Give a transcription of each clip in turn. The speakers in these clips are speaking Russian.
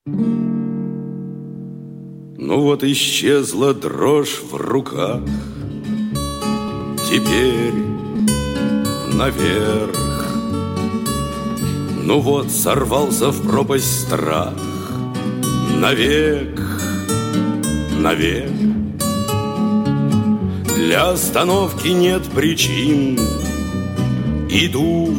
Ну вот исчезла дрожь в руках, теперь наверх. Ну вот сорвался в пропасть страх, навек, навек. Для остановки нет причин, иду,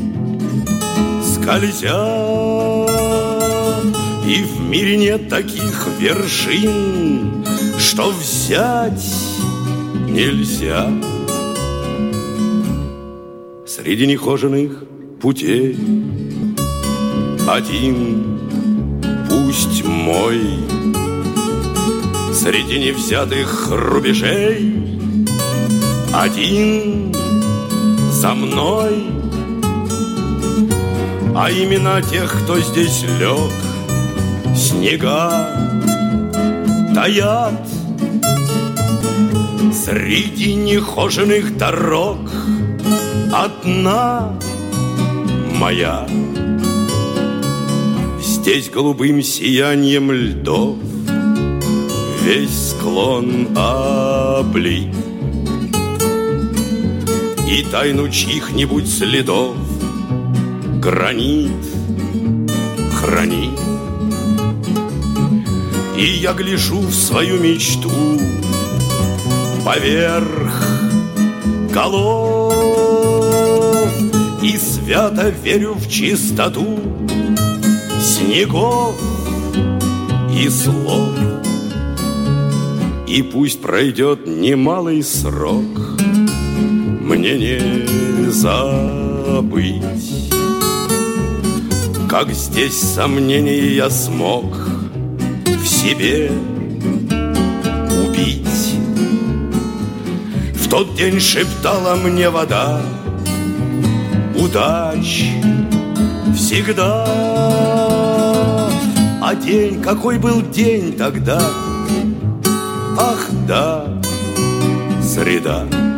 скользя, и в мире нет таких вершин, что взять нельзя. Среди нехоженных путей один, пусть мой, среди невзятых рубежей один за мной. А имена тех, кто здесь лег, снега таят. Среди нехоженных дорог одна моя. Здесь голубым сиянием льдов весь склон облит, и тайну чьих-нибудь следов гранит хранит. И я гляжу в свою мечту поверх голов и свято верю в чистоту снегов и слов. И пусть пройдет немалый срок, мне не забыть, как здесь сомнения я смог в себе убить. В тот день шептала мне вода: удач всегда. А день, какой был день тогда? Ах да, среда.